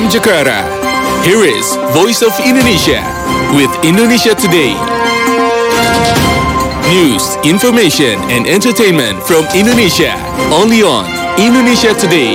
from Jakarta, here is Voice of Indonesia with Indonesia Today. News, information, and entertainment from Indonesia, only on Indonesia Today.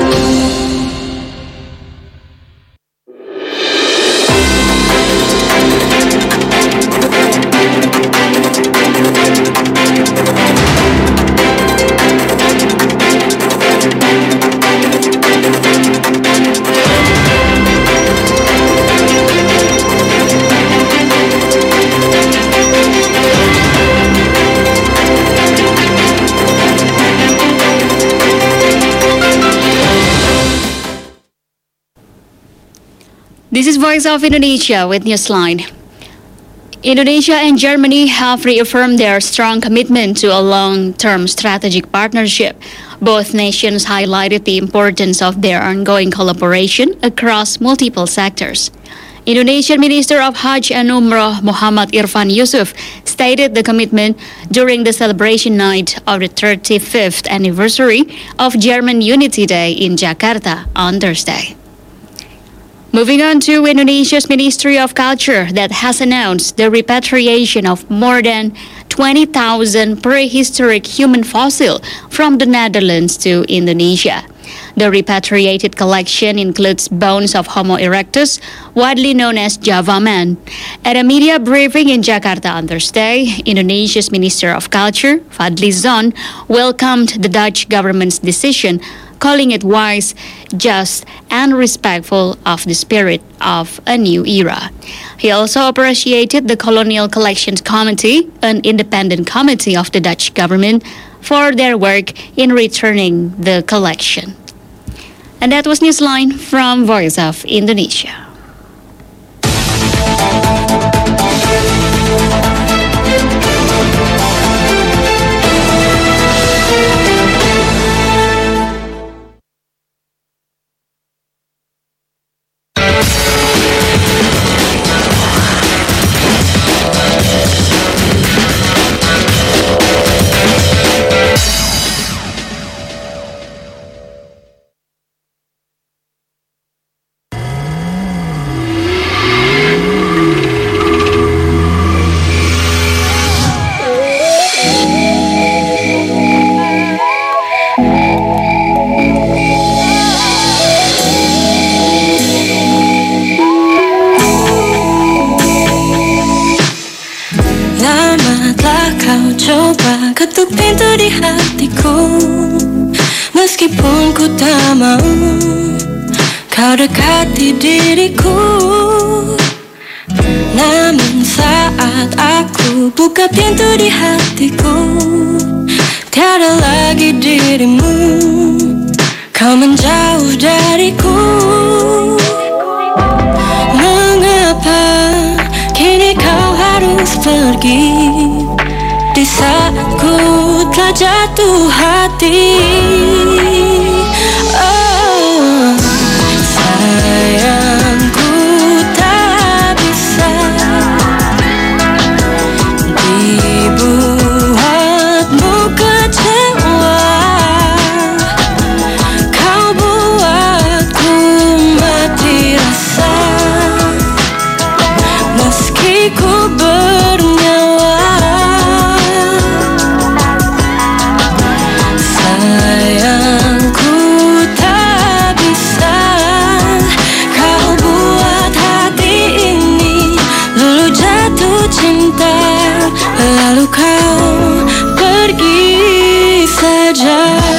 This is Voice of Indonesia with Newsline. Indonesia and Germany have reaffirmed their strong commitment to a long-term strategic partnership. Both nations highlighted the importance of their ongoing collaboration across multiple sectors. Indonesian Minister of Hajj and Umrah Muhammad Irfan Yusuf stated the commitment during the celebration night of the 35th anniversary of German Unity Day in Jakarta on Thursday. Moving on to Indonesia's Ministry of Culture that has announced the repatriation of more than 20,000 prehistoric human fossils from the Netherlands to Indonesia. The repatriated collection includes bones of Homo erectus, widely known as Java Man. At a media briefing in Jakarta on Thursday, Indonesia's Minister of Culture, Fadli Zon, welcomed the Dutch government's decision, calling it wise, just, and respectful of the spirit of a new era. He also appreciated the Colonial Collections Committee, an independent committee of the Dutch government, for their work in returning the collection. And that was Newsline from Voice of Indonesia. Ketuk pintu di hatiku, meskipun ku tak mau kau dekati diriku. Namun saat aku buka pintu di hatiku, tiada lagi dirimu, kau menjauh dariku. Mengapa kini kau harus pergi di saat ku telah jatuh hati? Oh, sayangku tak bisa dibuatmu kecewa. Kau buatku mati rasa, meski ku bernyawa. Lalu kau pergi saja.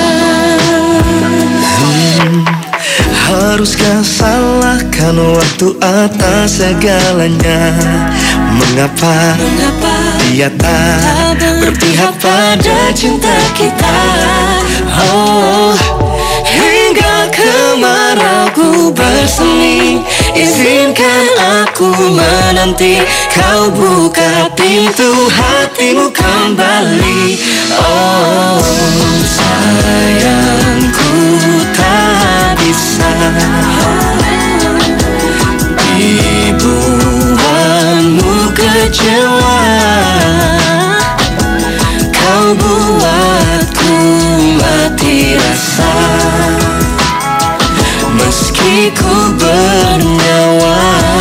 Haruskah salahkan waktu atas segalanya? Mengapa dia tak berpihak pada cinta kita? Oh, hingga kemarauku bersemi, izinkan aku menanti kau buka pintu hatimu kembali. Oh, sayangku tak bisa dibuatmu kecewa. Kau buatku mati rasa, meski Meskiku bernyawa,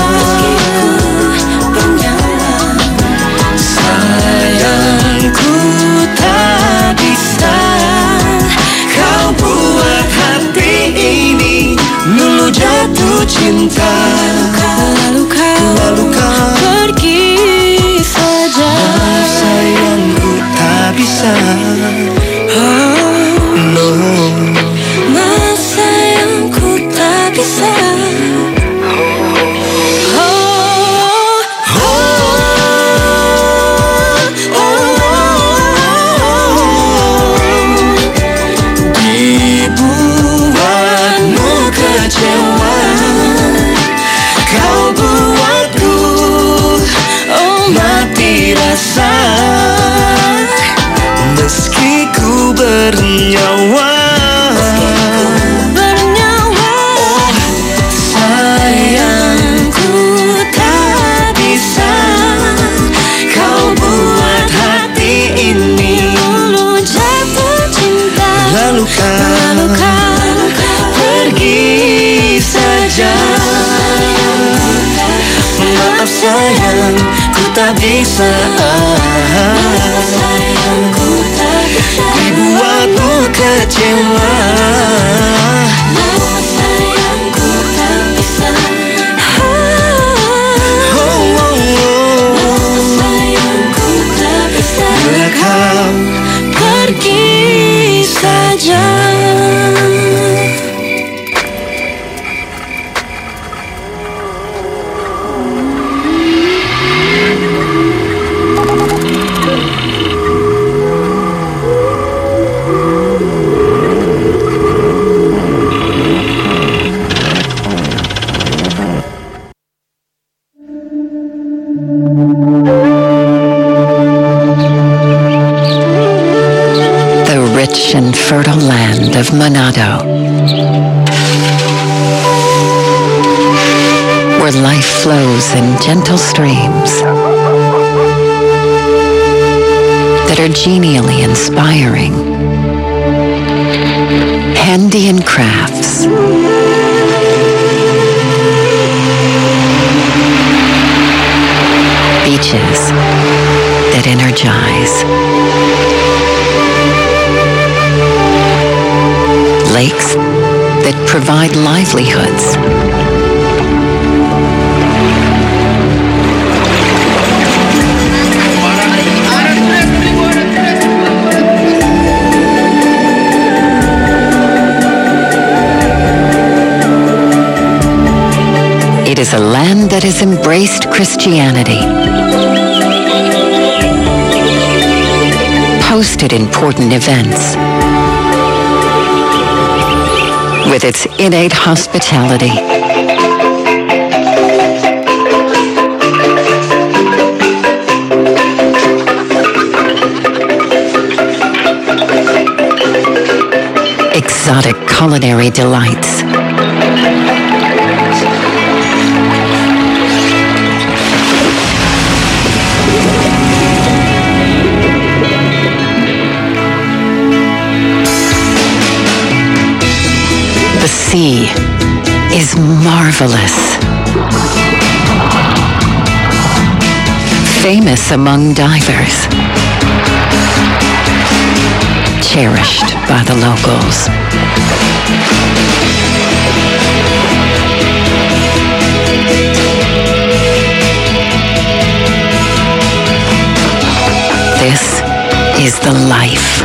sayangku tak bisa kau buat hati ini luluh jatuh cinta. Lalu kau pergi saja. Maaf sayangku tak bisa. No. Maaf sayangku tak bisa. Dibuatmu kecewa, kau buatku mati rasa. Meski ku bernyawa, sayangku tak bisa kau buat hati ini luluh jatuh cinta. Lalu kau pergi saja. Maaf sayang, ku tak bisa. Dibuatmu kecewa. Maaf sayang, ku tak bisa. Maaf sayang, ku tak bisa. Bila kau pergi saja. And fertile land of Manado, where life flows in gentle streams that are genially inspiring. Handian crafts, beaches that energize, lakes that provide livelihoods, it is a land that has embraced Christianity, hosted important events, with its innate hospitality, exotic culinary delights, the sea is marvelous, famous among divers, cherished by the locals. This is the life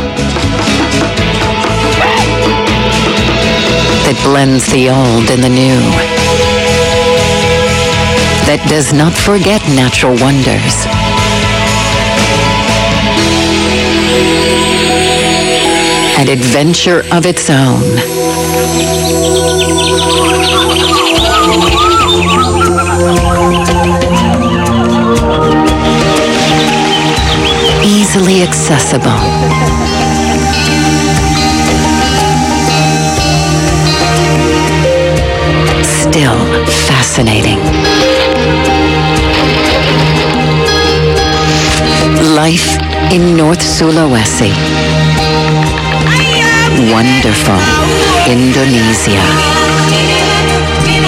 that blends the old and the new, that does not forget natural wonders, an adventure of its own. Easily accessible, still fascinating. Life in North Sulawesi. Wonderful Indonesia.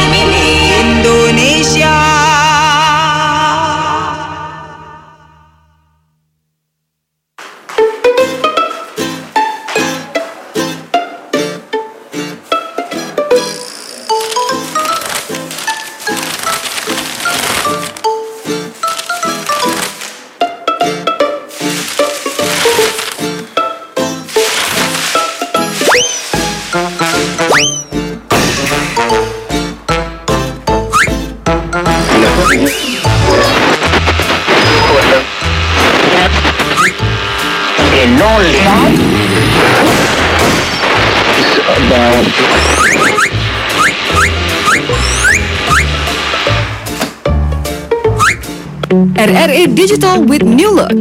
RRI Digital with New Look.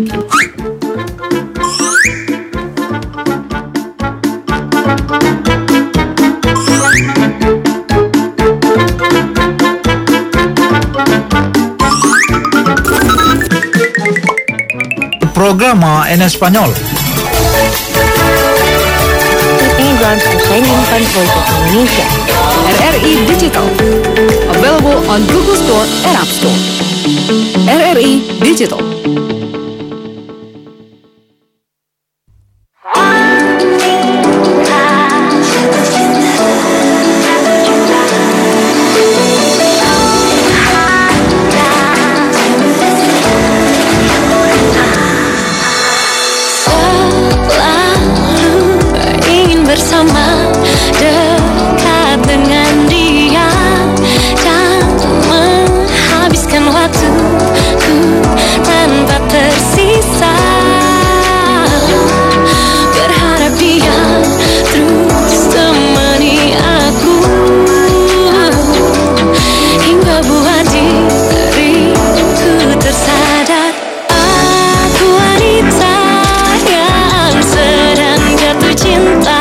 Programa en español. Indonesia. RRI Digital. Available on Google Store and App Store. RRI Digital. Bersama dekat dengan dia dan menghabiskan waktuku tanpa tersisa. Berharap dia terus temani aku hingga buat diriku tersadar aku wanita yang sedang jatuh cinta.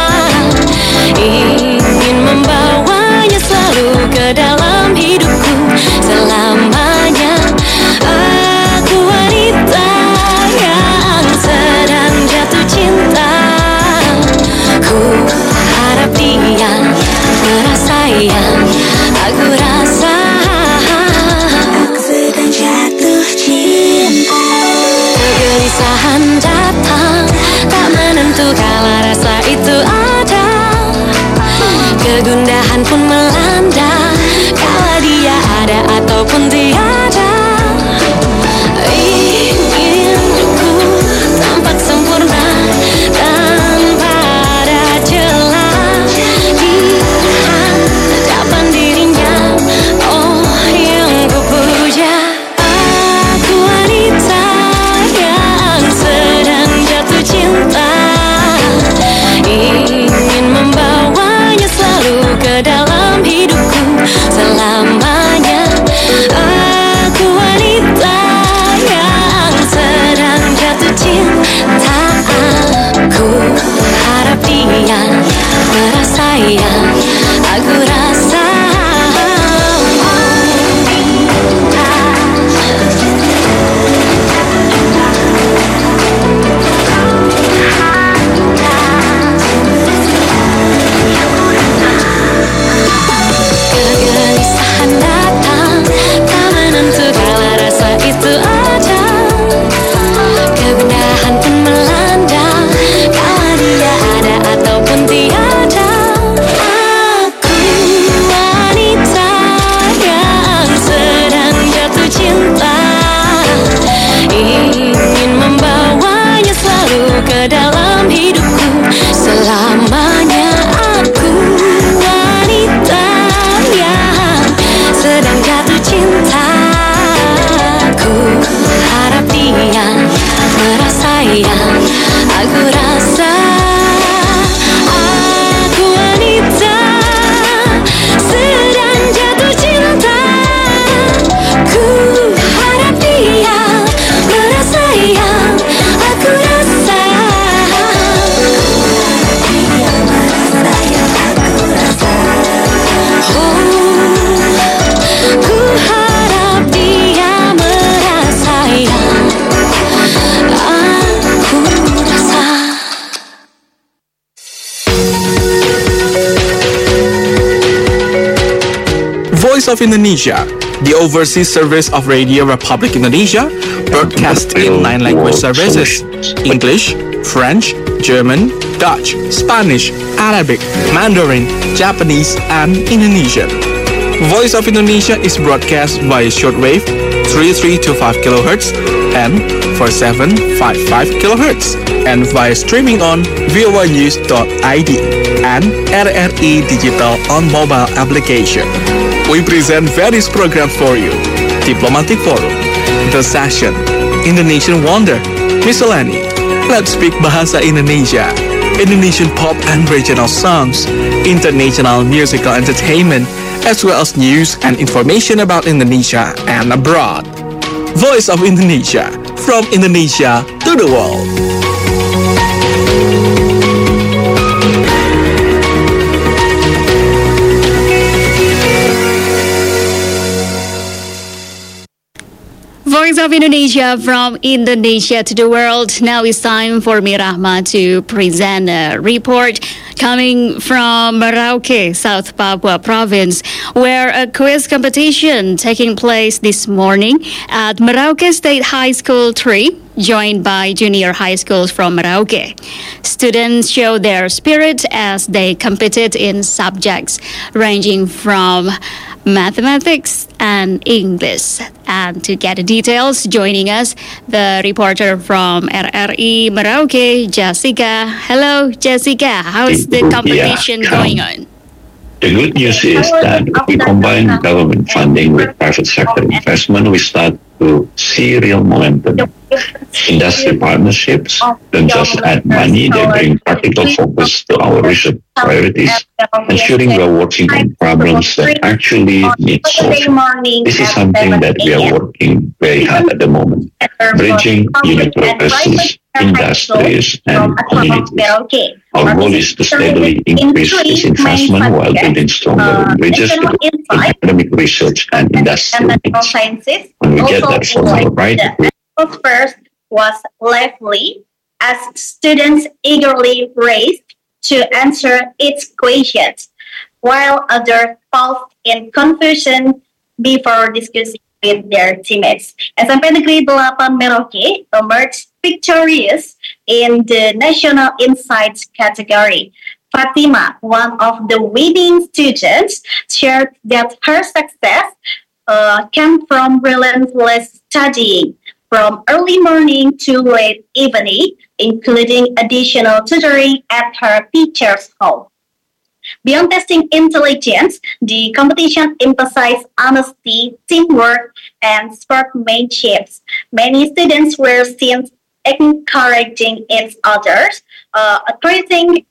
Ingin membawanya selalu ke dalam hidupku selamanya. Aku wanita yang sedang jatuh cinta. Ku harap dia merasa yang aku rasa. Aku sedang jatuh cinta. Kegelisahan datang tak menentu kala rasa itu ada. Kegundahan pun melanda kala dia ada ataupun tiada. Ingin ku tampak sempurna tanpa ada celah di hadapan dirinya. Oh yang ku puja. Aku wanita yang sedang jatuh cinta. Ingin membawanya selalu ke dalam hidupku selamanya. Aku wanita yang sedang jatuh cinta. Aku harap dia merasa yang aku rasa. Kegelisahan datang tak menentu kala rasa itu ada. Kegundahan pun melanda kala dia ada ataupun tiada. Aku wanita yang sedang jatuh cinta. Ingin membawanya selalu ke dalam hidupku selamanya. Aku wanita yang sedang jatuh cinta. Ku harap dia merasa yang aku rasa. Aku wanita sedang jatuh cinta. Ku harap dia merasa yang aku rasa. Ku harap dia merasa yang aku rasa. Voice of Indonesia, the overseas service of Radio Republic Indonesia, broadcast in 9 language services: English, French, German, Dutch, Spanish, Arabic, Mandarin, Japanese, and Indonesian. Voice of Indonesia is broadcast via shortwave 3325 kHz and 4755 kHz and via streaming on voanews.id and RRI Digital on mobile application. We present various programs for you: Diplomatic Forum, The Session, Indonesian Wonder, Miscellany, Let's speak Bahasa Indonesia, Indonesian pop and regional songs, international musical entertainment, as well as news and information about Indonesia and abroad. Voice of Indonesia, from Indonesia to the world. Voice of Indonesia, from Indonesia to the world. Now it's time for Mirahma to present a report coming from Merauke, South Papua Province, where a quiz competition taking place this morning at Merauke State High School 3, joined by junior high schools from Merauke. Students showed their spirit as they competed in subjects ranging from mathematics and English. And to get the details, joining us, the reporter from RRI Merauke, Jessica. Hello, Jessica. How is the competition going on? The good news is that if we combine government funding with private sector investment, we start to see real momentum. Industry partnerships don't just add money, they bring practical focus to our research priorities, ensuring we are working on problems that actually need solving. This is something that we are working very hard at the moment, bridging universities, industries, and communities. Our goal is to steadily increase this investment while building stronger bridges between academic research and industrial needs. When we get that formula right, first was lively as students eagerly raced to answer its questions, while others paused in confusion before discussing with their teammates. SMP Negeri 8 Merauke emerged victorious in the National Insights category. Fatima, one of the winning students, shared that her success came from relentless studying, from early morning to late evening, including additional tutoring at her teacher's home. Beyond testing intelligence, the competition emphasized honesty, teamwork, and sportsmanship. Many students were seen encouraging each other, creating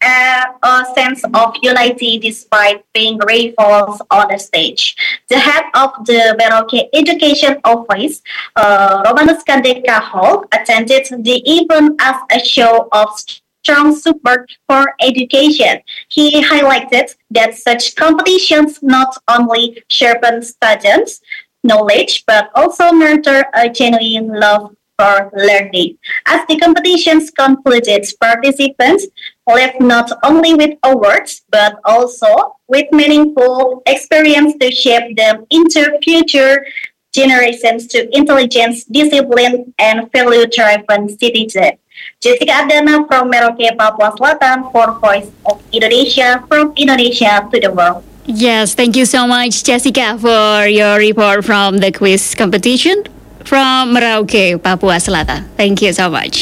a sense of unity despite being rivals on the stage. The head of the Merauke Education Office, Romanus Kandeka Hall, attended the event as a show of strong support for education. He highlighted that such competitions not only sharpen students' knowledge, but also nurture a genuine love for learning. As the competitions concluded, participants left not only with awards, but also with meaningful experience to shape them into future generations to intelligence, discipline, and value-driven citizens. Jessica Adana from Merauke, Papua Selatan for Voice of Indonesia, from Indonesia to the world. Yes, thank you so much, Jessica, for your report from the quiz competition from Merauke, Papua Selatan. Thank you so much.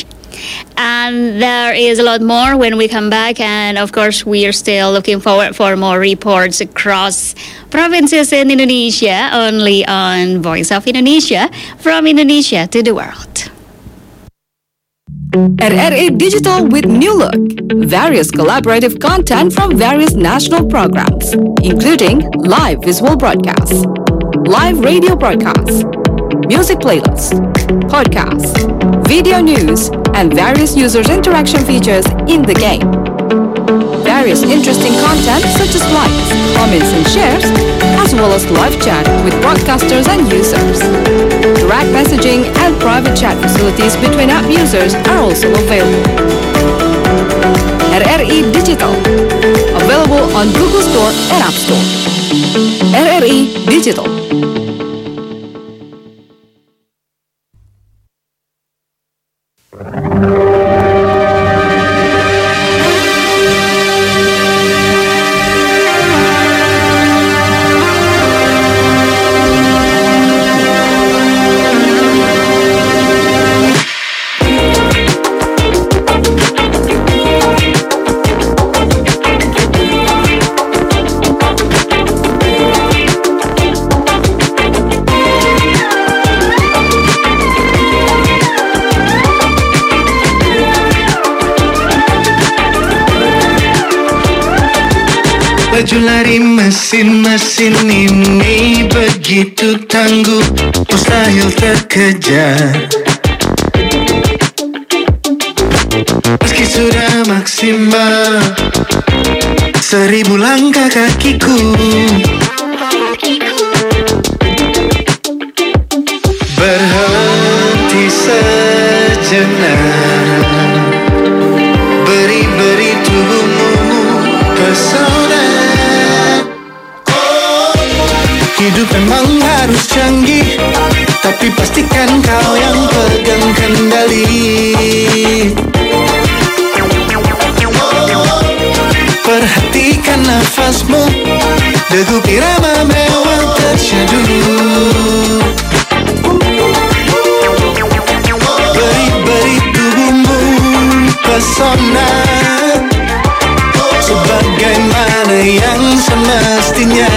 And there is a lot more when we come back, and of course we are still looking forward for more reports across provinces in Indonesia, only on Voice of Indonesia, from Indonesia to the world. RRI Digital with new look. Various collaborative content from various national programs, including live visual broadcasts, live radio broadcasts, music playlists, podcasts, video news, and various users' interaction features in the game. Various interesting content such as likes, comments, and shares, as well as live chat with broadcasters and users. Direct messaging and private chat facilities between app users are also available. RRI Digital, available on Google Store and App Store. RRI Digital. Laju lari mesin-mesin ini begitu tangguh, mustahil terkejar. Meski sudah maksimal 1000 langkah kakiku, berhenti sejenak, beri tubuhmu pesona. Hidup memang harus canggih, tapi pastikan kau yang pegang kendali. Perhatikan nafasmu, degup irama mewah tersyadu. Beri tubuhmu pesona, sebagaimana yang semestinya.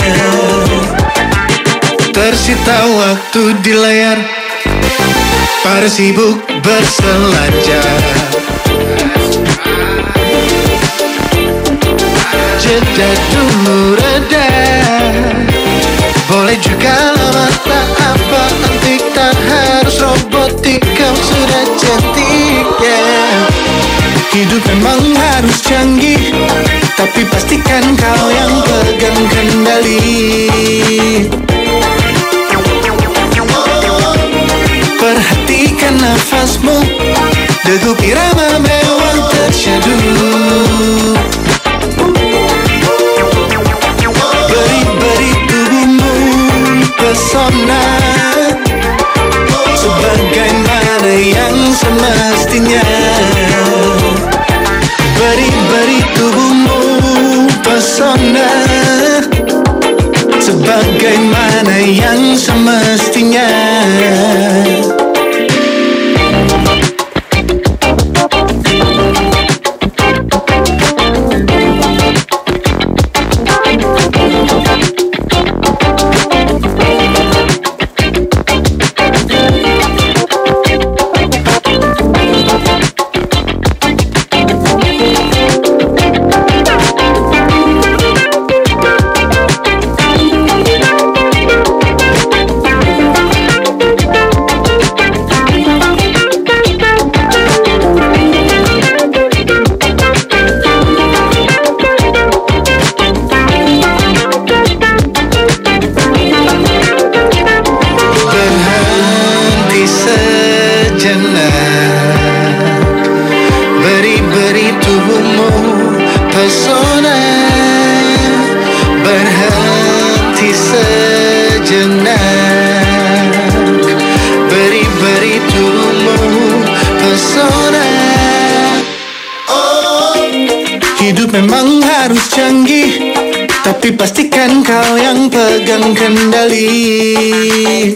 Tersita waktu di layar, para sibuk berselancar. Jeda dulu reda, boleh juga lama tak apa, antik tak harus robotik, kau sudah cantik ya. Hidup memang harus canggih, tapi pastikan kau yang pegang kendali. Perhatikan nafasmu, degup irama mewah tersyadu. Beri tubuhmu pesona, sebagaimana yang semestinya. Beri tubuhmu pesona, sebagaimana yang semestinya. Memang harus canggih, tapi pastikan kau yang pegang kendali.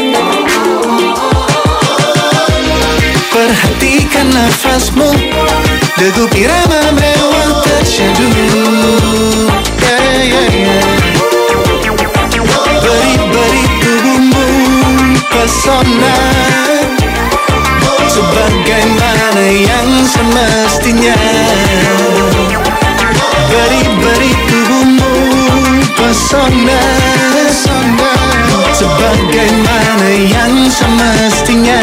Perhatikan nafasmu, degup irama mewah tersyadu. Beri tubuhmu pesona, sebagaimana yang semestinya. Beri tubuhmu pesona, sebagaimana yang semestinya.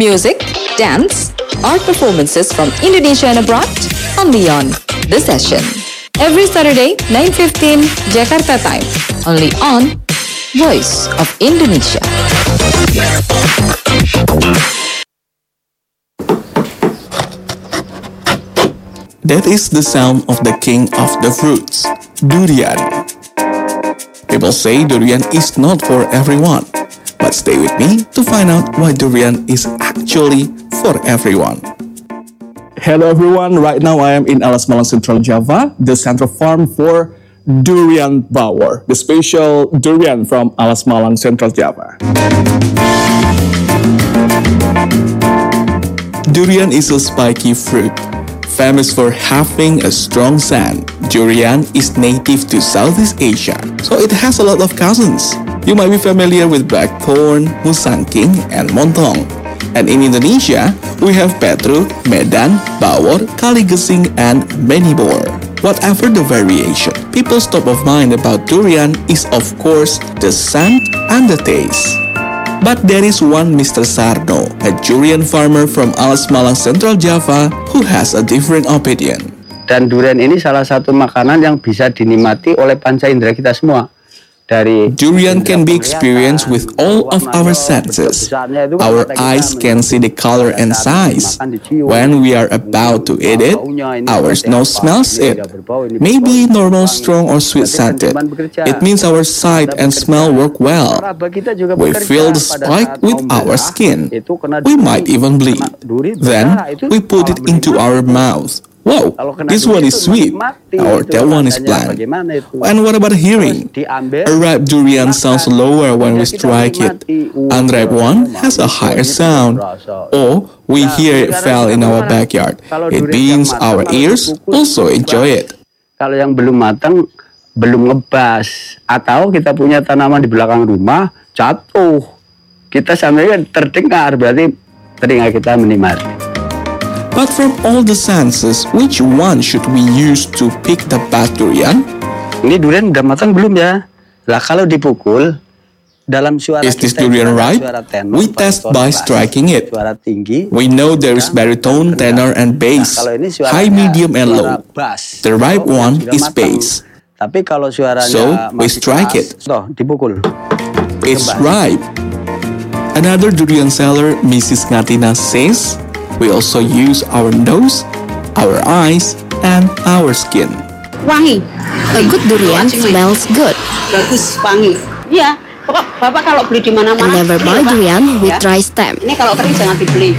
Music, dance, art performances from Indonesia and abroad, only on The Session. Every Saturday, 9:15 Jakarta time, only on Voice of Indonesia. That is the sound of the king of the fruits, durian. People say durian is not for everyone, but stay with me to find out why durian is actually for everyone. Hello everyone, right now I am in Alas Malang, Central Java, the central farm for durian bawor, the special durian from Alas Malang, Central Java. Durian is a spiky fruit. Famous for having a strong scent, durian is native to Southeast Asia, so it has a lot of cousins. You might be familiar with blackthorn, musangking, and montong. And in Indonesia, we have Petru, Medan, Bawor, Kaligesing, and many more. Whatever the variation, people's top of mind about durian is of course the scent and the taste. But there is one Mr. Sarno, a durian farmer from Alas Malang, Central Java, who has a different opinion. Dan durian ini salah satu makanan yang bisa dinikmati oleh panca indera kita semua. Durian can be experienced with all of our senses. Our eyes can see the color and size. When we are about to eat it, our nose smells it. Maybe normal, strong, or sweet scented. It means our sight and smell work well. We feel the spike with our skin. We might even bleed. Then we put it into our mouth. Wow, this one is sweet, or that one is bland. And what about hearing? A ripe durian sounds lower when we strike it. Unripe one has a higher sound. Or we hear it fell in our backyard. It means our ears also enjoy it. Kalau yang belum matang, belum ngebas, atau kita punya tanaman di belakang rumah, jatuh. Kita sampai terdengar, berarti telinga kita menikmati. But from all the senses, which one should we use to pick the bad durian? Ini durian udah matang belum ya? Lah kalau dipukul dalam suara is this durian ripe? We test by striking it. We know there is baritone, tenor, and bass, high, medium, and low. The ripe one is bass. Tapi kalau suaranya so we strike it. Dipukul. It's ripe. Another durian seller, Mrs. Ngatina, says, we also use our nose, our eyes, and our skin. Wangi. A good durian smells good. Bagus, wangi. Iya. Bapak kalau beli di mana-mana. And never buy durian with dry stem. Ini kalau kering jangan dibeli.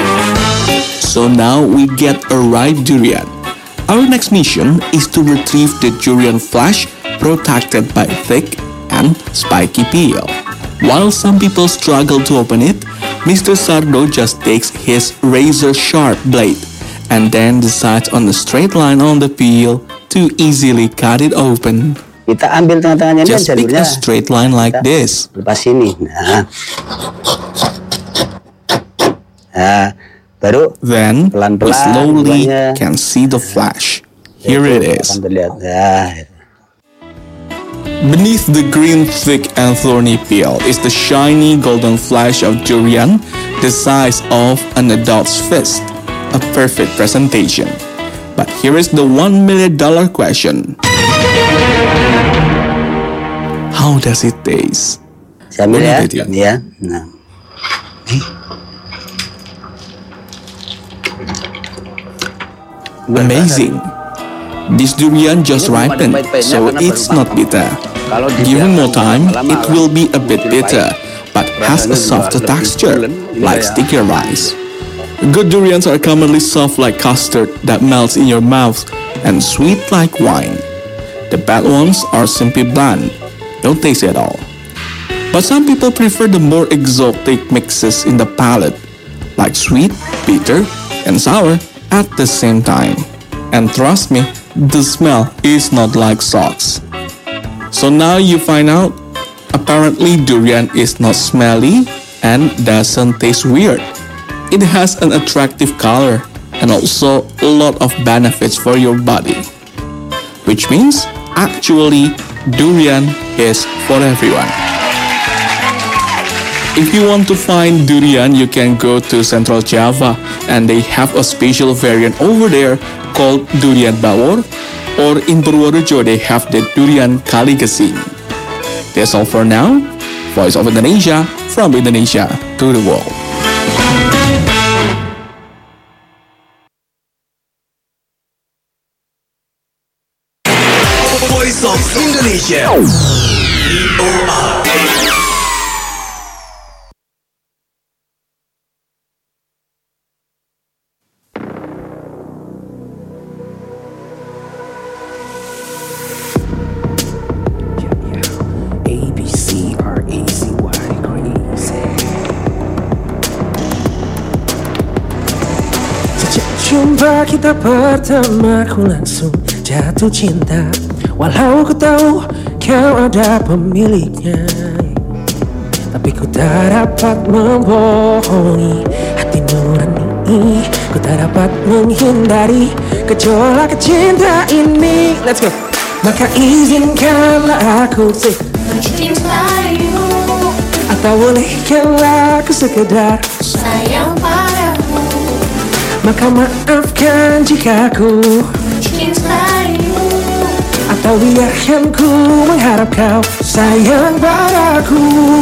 So now we get a ripe durian. Our next mission is to retrieve the durian flesh protected by thick and spiky peel. While some people struggle to open it, Mr. Sardo just takes his razor-sharp blade and then decides on a straight line on the peel to easily cut it open. Kita ambil tengah-tengahnya dan just pick a straight line like this. Lepas ini. Baru then pelan-pelan we slowly can see the flesh. Here it is. Beneath the green, thick, and thorny peel is the shiny golden flesh of durian, the size of an adult's fist. A perfect presentation. But here is the $1 million question. How does it taste? Sambil ya. Nah. Amazing. This durian just ripened, so it's not bitter. Given more time, it will be a bit bitter, but has a softer texture, like sticky rice. Good durians are commonly soft like custard that melts in your mouth and sweet like wine. The bad ones are simply bland, no taste at all. But some people prefer the more exotic mixes in the palate, like sweet, bitter, and sour at the same time. And trust me, the smell is not like socks. So now you find out, apparently durian is not smelly and doesn't taste weird. It has an attractive color and also a lot of benefits for your body. Which means, actually, durian is for everyone. If you want to find durian, you can go to Central Java, and they have a special variant over there called durian bawor, or in Purworejo they have the durian kaligesing. That's all for now. Voice of Indonesia, from Indonesia to the world. Voice of Indonesia. Jumpa kita pertama, ku langsung jatuh cinta. Walau ku tahu kau ada pemiliknya, tapi ku tak dapat membohongi hati nurani. Ku tak dapat menghindari gejolak cinta ini. Let's go. Maka izinkanlah aku mencintaimu, atau bolehkanlah aku sekedar sayang padamu. Maka maafkan jika ku mencintaimu, atau biarkan ku mengharap kau sayang padaku.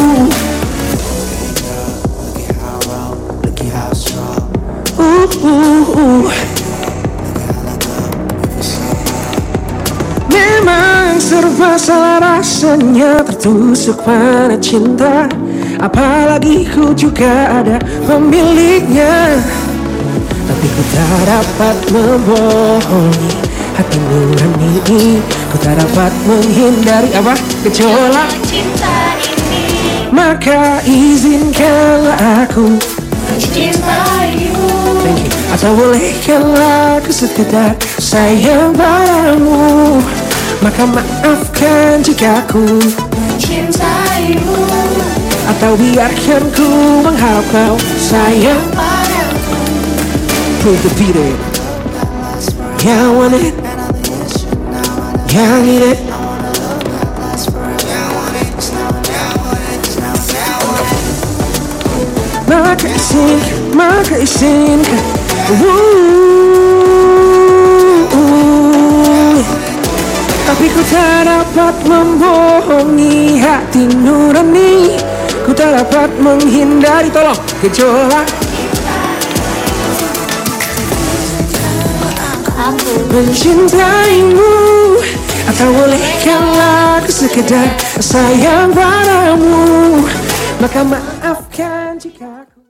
Memang serba salah rasanya tertusuk pada cinta, apalagi ku juga ada pemiliknya. Tapi ku tak dapat membohongi hati nurani ini. Ku tak dapat menghindari gejolak cinta ini. Maka izinkanlah aku mencintaimu, atau bolehkanlah aku sekedar sayang padamu. Maka maafkan jika ku mencintaimu, atau biarkan ku mengharap kau sayang padamu. Put the beat in. Yeah, I want it. Yeah, I need it. Maka izinkan. Tapi ku tak dapat membohongi hati nurani. Ku tak dapat menghindari, tolong, gejolak mencintaimu, atau bolehkanlah aku sekedar sayang padamu. Maka maafkan jika aku.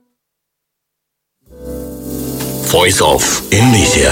Voice of Indonesia.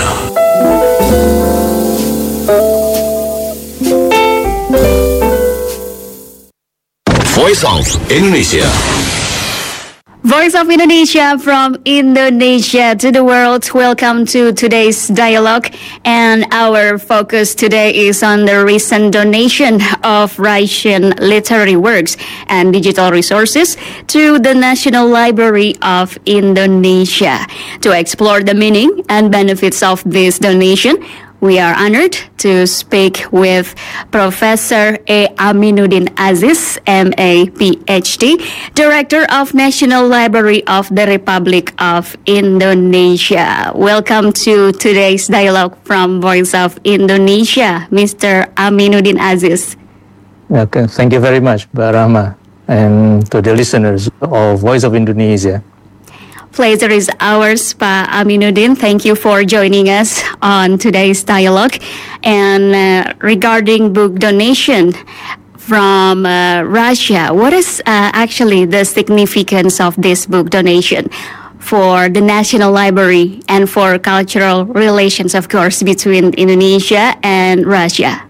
Voice of Indonesia. Voice of Indonesia, from Indonesia to the world. Welcome to today's dialogue, and our focus today is on the recent donation of Russian literary works and digital resources to the National Library of Indonesia. To explore the meaning and benefits of this donation, we are honored to speak with Professor A. Aminuddin Aziz, MA, PhD, Director of National Library of the Republic of Indonesia. Welcome to today's dialogue from Voice of Indonesia, Mr. Aminuddin Aziz. Okay, thank you very much, Mbak Rahma, and to the listeners of Voice of Indonesia. Pleasure is ours, Pak Aminuddin. Thank you for joining us on today's dialogue. And regarding book donation from Russia, what is actually the significance of this book donation for the National Library and for cultural relations, of course, between Indonesia and Russia?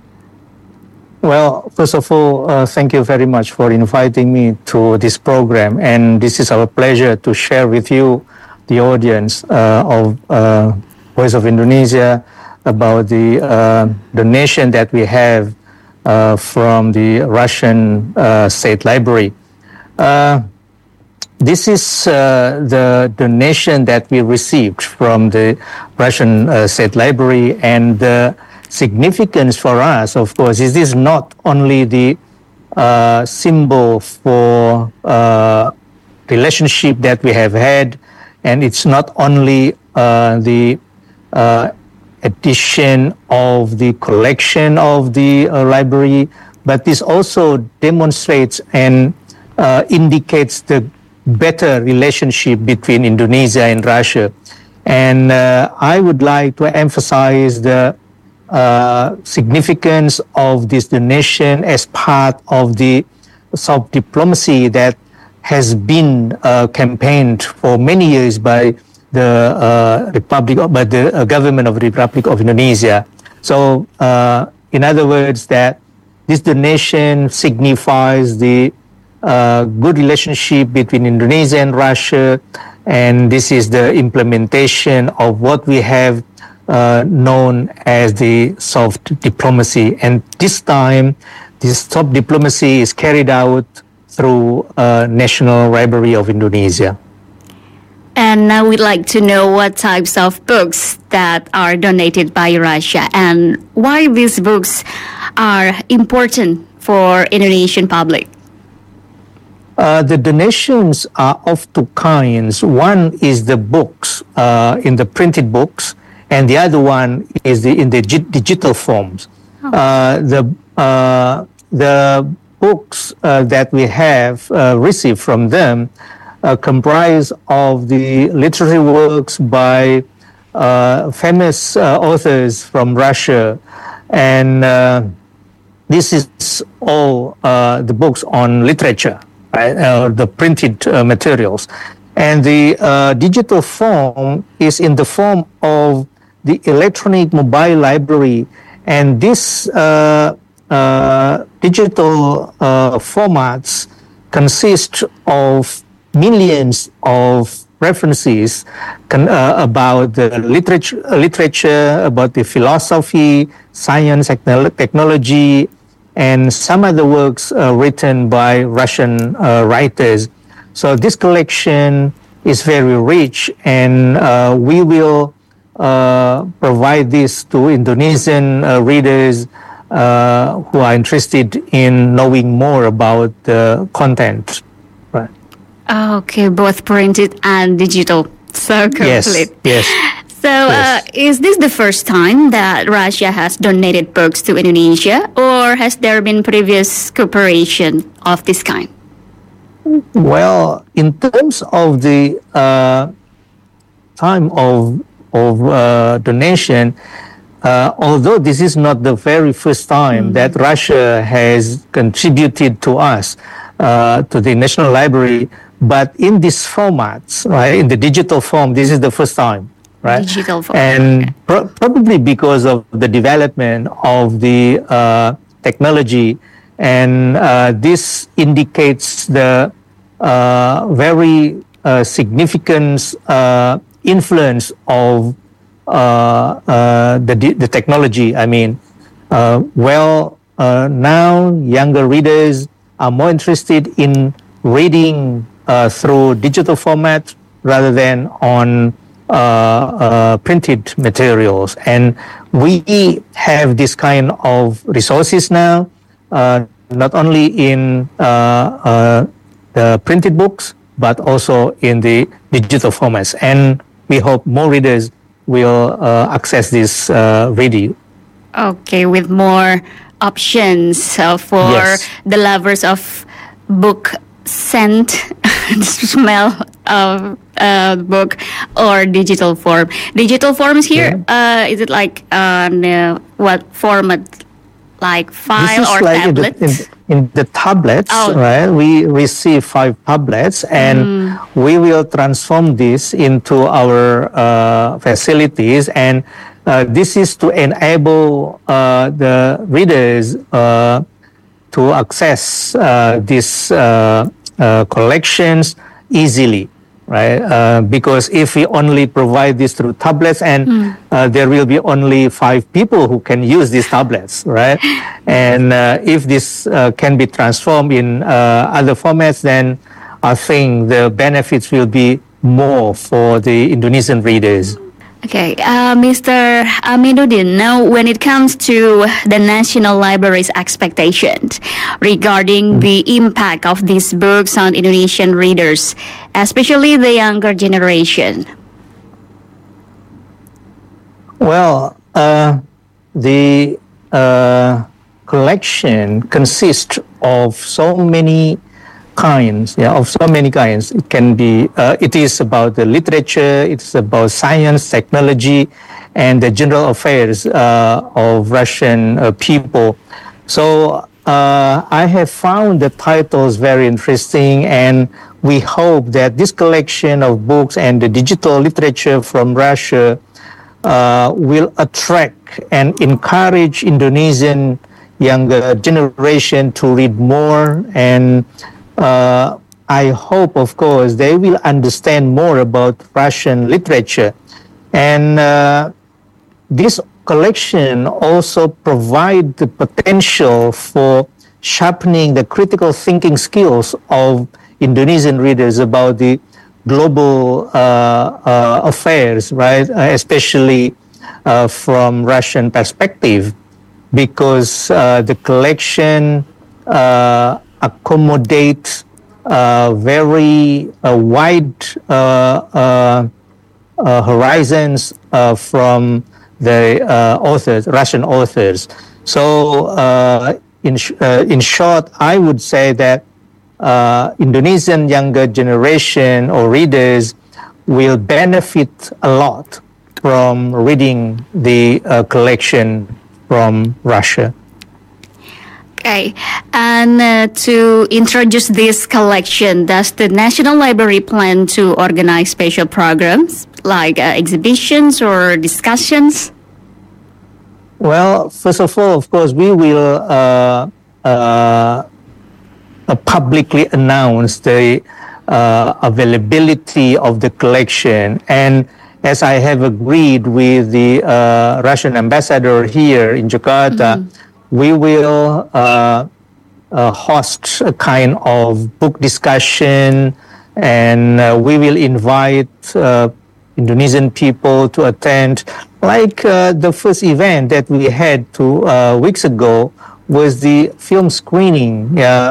Well, first of all, thank you very much for inviting me to this program, and this is our pleasure to share with you, the audience of Voice of Indonesia, about the donation that we have from the Russian State Library. This is the donation that we received from the Russian State Library, and the significance for us, of course, is this not only the symbol for relationship that we have had, and it's not only the addition of the collection of the library, but this also demonstrates and indicates the better relationship between Indonesia and Russia. And I would like to emphasize the significance of this donation as part of the soft diplomacy that has been campaigned for many years by the government of the Republic of Indonesia. So, in other words, that this donation signifies the good relationship between Indonesia and Russia, and this is the implementation of what we have known as the soft diplomacy. And this time, this soft diplomacy is carried out through National Library of Indonesia. And now we'd like to know what types of books that are donated by Russia and why these books are important for Indonesian public. The donations are of two kinds. One is the books, in the printed books, and the other one is in the digital forms. The books that we have received from them comprise of the literary works by famous authors from Russia, and this is all the books on literature, right? The printed materials. And the digital form is in the form of the electronic mobile library, and this digital formats consist of millions of references about the literature, about the philosophy, science, technology, and some other works written by Russian writers. So this collection is very rich, and we will provide this to Indonesian readers who are interested in knowing more about the content. Right. Okay, both printed and digital. So complete. Yes. So, is this the first time that Russia has donated books to Indonesia, or has there been previous cooperation of this kind? Well, in terms of the time of donation, although this is not the very first time that Russia has contributed to us, to the National Library, but in these formats, right, in the digital form, this is the first time. Right? Digital form. And probably because of the development of the technology, and this indicates the very significant influence of the technology. I mean, now younger readers are more interested in reading through digital format rather than on printed materials, and we have this kind of resources now, not only in the printed books, but also in the digital formats. And we hope more readers will access this reading. Okay, with more options for the lovers of book scent, smell of book, or digital form. Digital forms here, is it like what format? Like file or like tablet? In the tablets, right? We receive 5 tablets, and we will transform this into our facilities, and this is to enable the readers to access these collections easily, right? Because if we only provide this through tablets, and there will be only 5 people who can use these tablets, right? And if this can be transformed in other formats, then I think the benefits will be more for the Indonesian readers. Okay, Mr. Aminuddin, now when it comes to the National Library's expectations regarding the impact of these books on Indonesian readers, especially the younger generation. Well, the collection consists of so many kinds. It can be, it is about the literature, it's about science, technology, and the general affairs of Russian people. So I have found the titles very interesting, and we hope that this collection of books and the digital literature from Russia will attract and encourage Indonesian younger generation to read more, and I hope, of course, they will understand more about Russian literature. And this collection also provides the potential for sharpening the critical thinking skills of Indonesian readers about the global affairs, right? Especially from Russian perspective, because the collection accommodate very wide horizons from the Russian authors. So in short, I would say that Indonesian younger generation or readers will benefit a lot from reading the collection from Russia. Okay, and to introduce this collection, does the National Library plan to organize special programs like exhibitions or discussions? Well, first of all, of course, we will publicly announce the availability of the collection. And as I have agreed with the Russian ambassador here in Jakarta, we will host a kind of book discussion, and we will invite Indonesian people to attend. Like the first event that we had 2 weeks ago was the film screening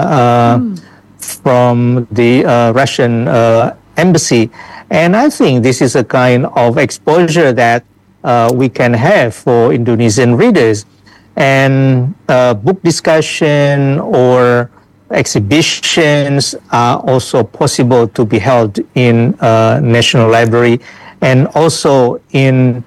from the Russian embassy. And I think this is a kind of exposure that we can have for Indonesian readers. And book discussion or exhibitions are also possible to be held in National Library, and also in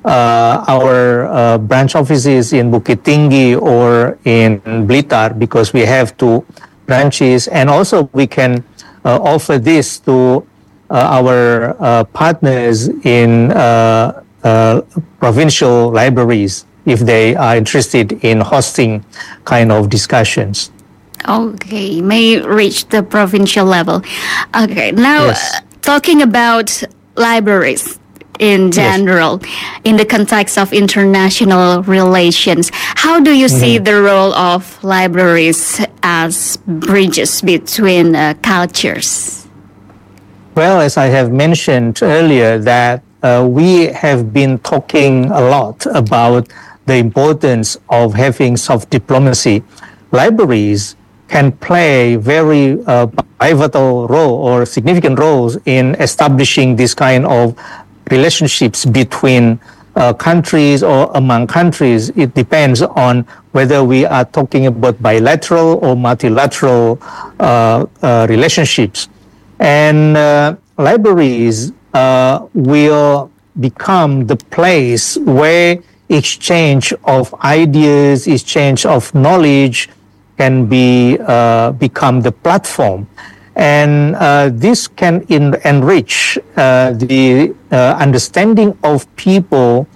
our branch offices in Bukit Tinggi or in Blitar, because we have 2 branches. And also we can offer this to our partners in provincial libraries if they are interested in hosting kind of discussions. Okay, may reach the provincial level. Okay, now talking about libraries in general, in the context of international relations, how do you see the role of libraries as bridges between cultures? Well, as I have mentioned earlier, that we have been talking a lot about the importance of having soft diplomacy. Libraries can play very pivotal role or significant roles in establishing this kind of relationships between countries or among countries. It depends on whether we are talking about bilateral or multilateral relationships. And libraries will become the place where exchange of ideas, exchange of knowledge can be become the platform. And this can enrich the understanding of people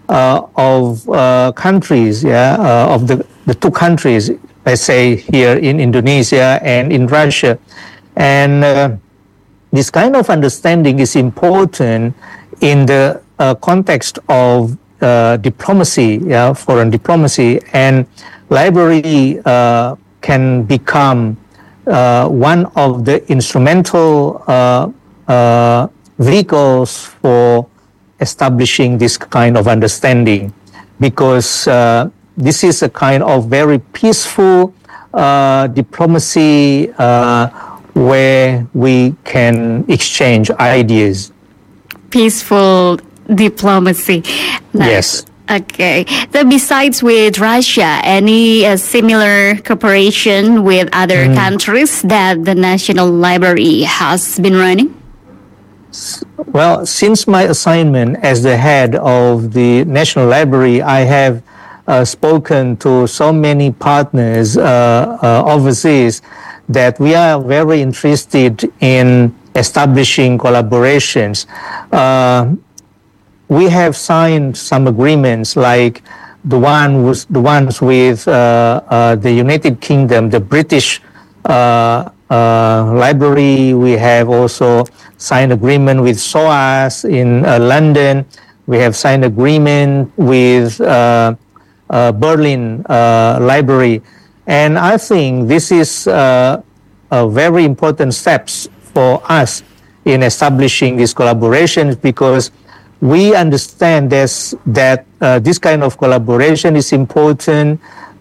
of countries, of the 2 countries, let's say here in Indonesia and in Russia. And this kind of understanding is important in the context of diplomacy, foreign diplomacy, and library can become one of the instrumental vehicles for establishing this kind of understanding, because this is a kind of very peaceful diplomacy where we can exchange ideas. Peaceful diplomacy. Nice. Yes. Okay. So besides with Russia, any similar cooperation with other countries that the National Library has been running? Well, since my assignment as the head of the National Library, I have spoken to so many partners overseas that we are very interested in establishing collaborations. We have signed some agreements, like the ones with the United Kingdom, the British Library. We have also signed agreement with SOAS in London. We have signed agreement with Berlin Library, and I think this is a very important steps for us in establishing these collaborations, because we understand that this kind of collaboration is important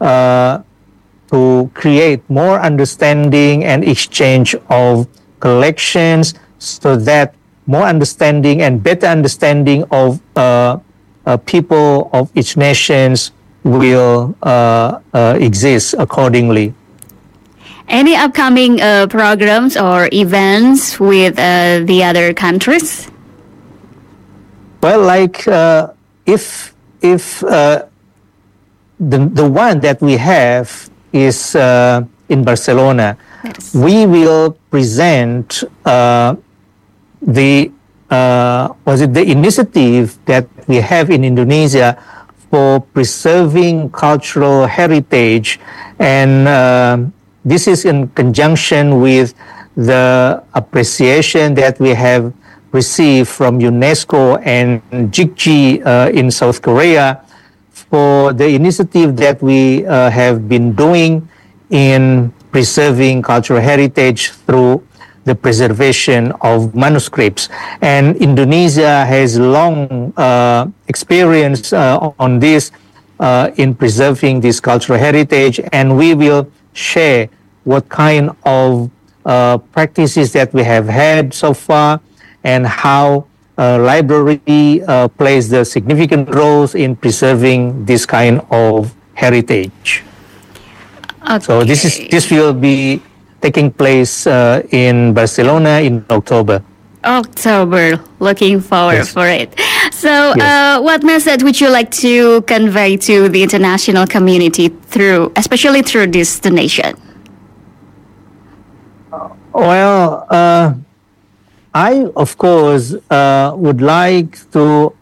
to create more understanding and exchange of collections, so that more understanding and better understanding of people of each nations will exist accordingly. Any upcoming programs or events with the other countries? Well, like if the one that we have is in Barcelona, yes. We will present the initiative that we have in Indonesia for preserving cultural heritage, and this is in conjunction with the appreciation that we have received from UNESCO and JICJI in South Korea for the initiative that we have been doing in preserving cultural heritage through the preservation of manuscripts. And Indonesia has long experience on this in preserving this cultural heritage, and we will share what kind of practices that we have had so far, and how library plays the significant roles in preserving this kind of heritage. Okay. So this will be taking place in Barcelona in October. Looking forward Yes. for it. So, Yes. what message would you like to convey to the international community especially through this donation? Well, I, of course, would like to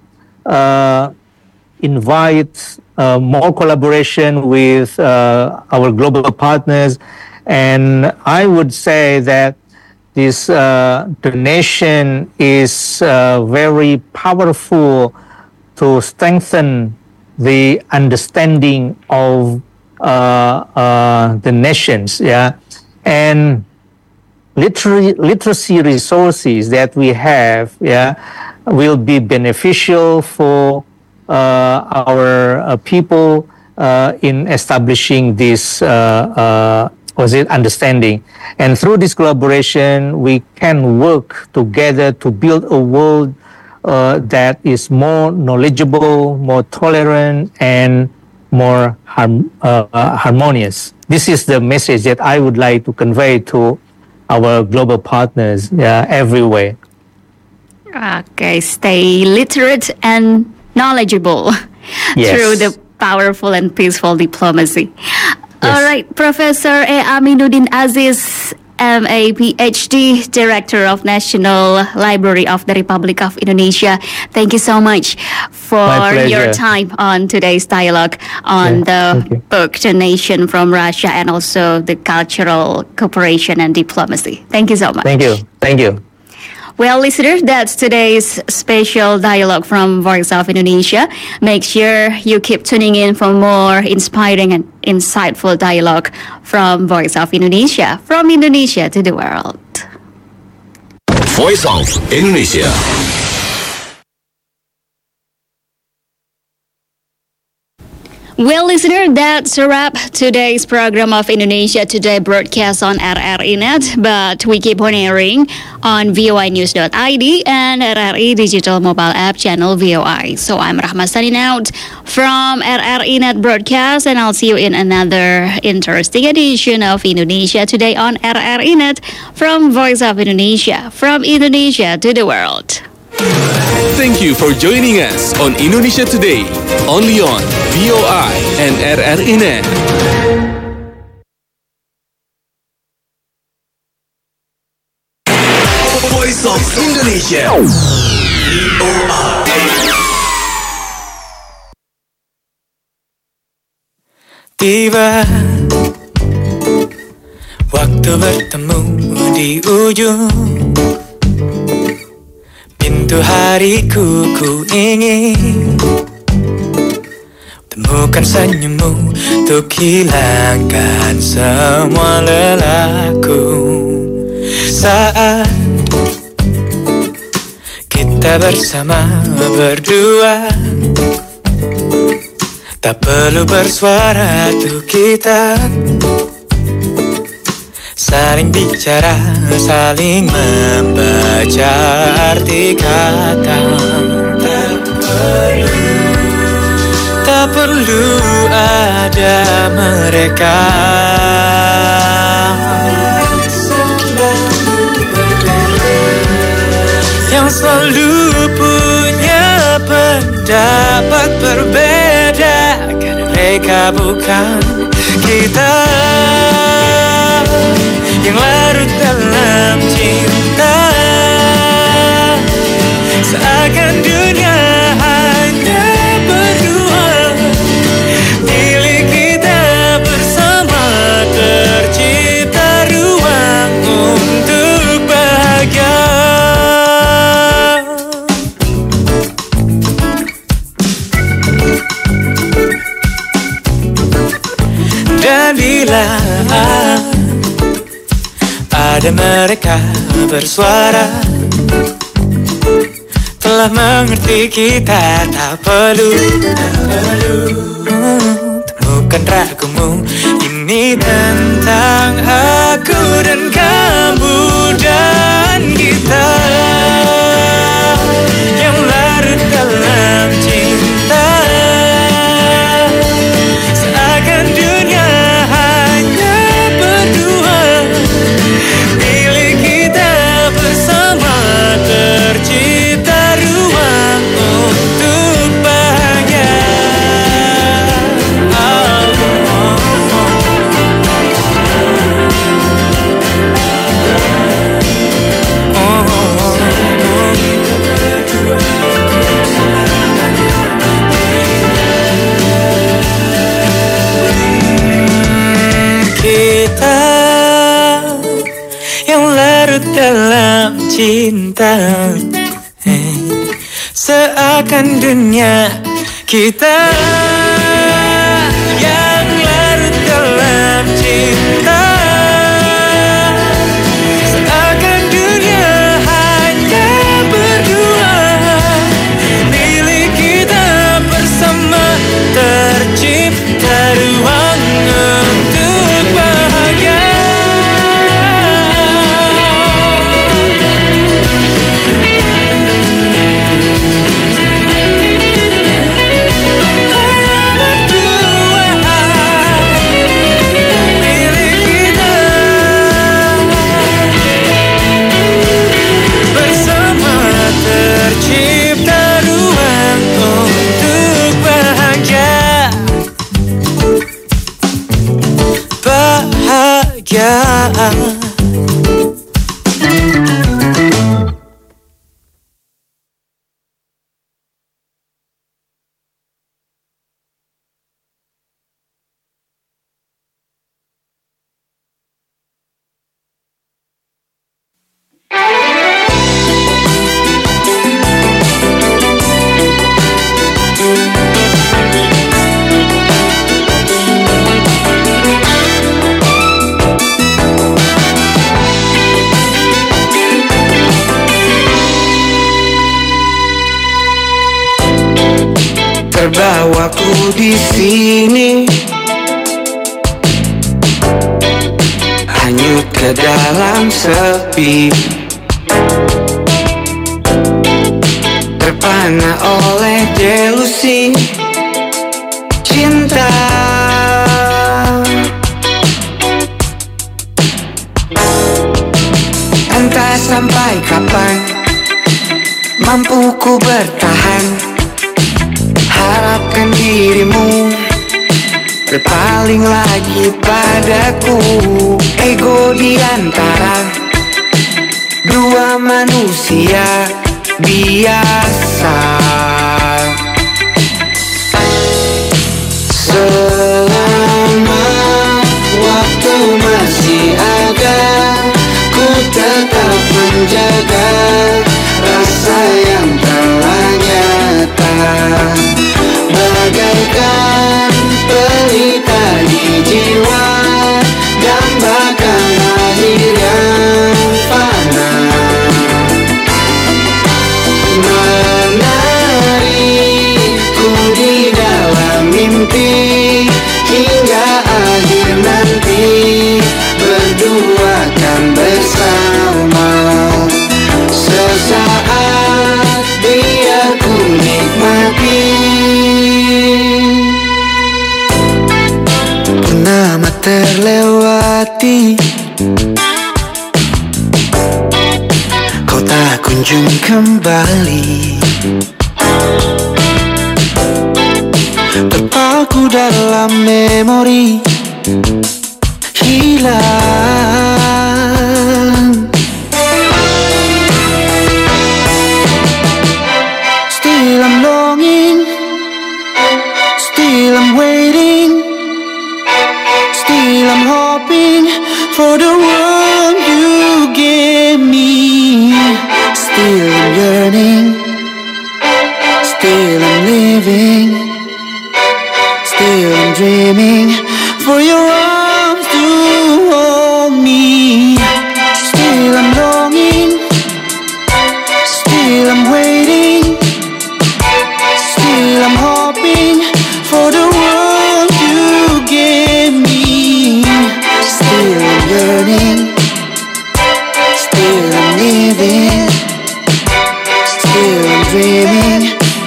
invite more collaboration with our global partners, and I would say that this donation is very powerful to strengthen the understanding of the nations, and literacy resources that we have, will be beneficial for our people in establishing this understanding. And through this collaboration, we can work together to build a world that is more knowledgeable, more tolerant, and more harmonious. This is the message that I would like to convey to our global partners everywhere. Okay, stay literate and knowledgeable through the powerful and peaceful diplomacy. Yes. All right, Professor Aminuddin Aziz, MA, PhD, Director of National Library of the Republic of Indonesia. Thank you so much for your time on today's dialogue on the book Donation from Russia and also the cultural cooperation and diplomacy. Thank you so much. Thank you. Thank you. Well, listeners, that's today's special dialogue from Voice of Indonesia. Make sure you keep tuning in for more inspiring and insightful dialogue from Voice of Indonesia, from Indonesia to the world. Voice of Indonesia. Well, listener, that's a wrap today's program of Indonesia Today broadcast on RRI Net, but we keep on airing on voinews.id and RRI digital mobile app channel VOI. So I'm Rahma signing out from RRI Net broadcast, and I'll see you in another interesting edition of Indonesia Today on RRI Net from Voice of Indonesia, from Indonesia to the world. Thank you for joining us on Indonesia Today, only on VOI and RRI Net. Voice of Indonesia. Tiba waktu bertemu di ujung pintu hariku, ku ingin temukan senyummu untuk hilangkan semua lelahku. Saat kita bersama berdua, tak perlu bersuara untuk kita saling bicara, saling membaca arti kata. Tak perlu ada mereka yang selalu punya pendapat berbeda, karena mereka bukan kita yang larut dalam cinta. Seakan dunia hanya berdua, milik kita bersama, tercipta ruang untuk bahagia. Dan bila ada mereka bersuara, telah mengerti kita, tak perlu temukan ragumu. Ini tentang aku dan kamu dan kita yang larut dalam cinta. Seakan dunia hanya berdua, milik kita bersama, tercipta ruang untuk bahagia. Kita yang larut dalam cinta, seakan dunia kita yang larut dalam cinta. Seakan dunia hanya berdua, milik kita bersama, tercipta ruang untuk bahagia. terbawaku di sini, hanyut ke dalam sepi, terpana oleh delusi cinta. Entah sampai kapan mampu ku bertahan, harapkan dirimu berpaling lagi padaku. Ego di antara dua manusia biasa, selama waktu masih ada, ku tetap menjaga rasa yang telah nyata, bagaikan pelita di jiwa, dambakan akhir yang fana, menariku di dalam mimpi hingga akhir nanti, berdua kan bersama. Sesaat biar ku nikmati, purnama terlewati, kau tak kunjung kembali, terpaku dalam memori hilang. Still I'm longing, still I'm waiting, still I'm hoping for the one you gave me. Still I'm yearning, still I'm living, still I'm dreaming for your arms to hold me. Still I'm longing, still I'm waiting, still I'm hoping for the one you gave me. Still I'm yearning, still I'm living, still I'm dreaming.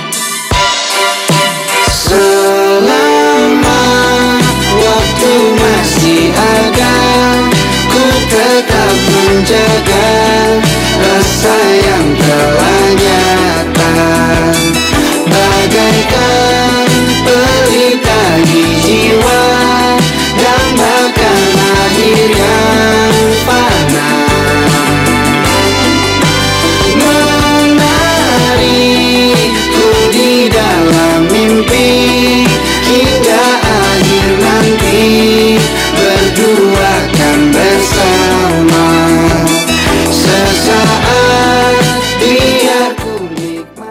Selama waktu masih ada, ku tetap menjaga rasa yang telah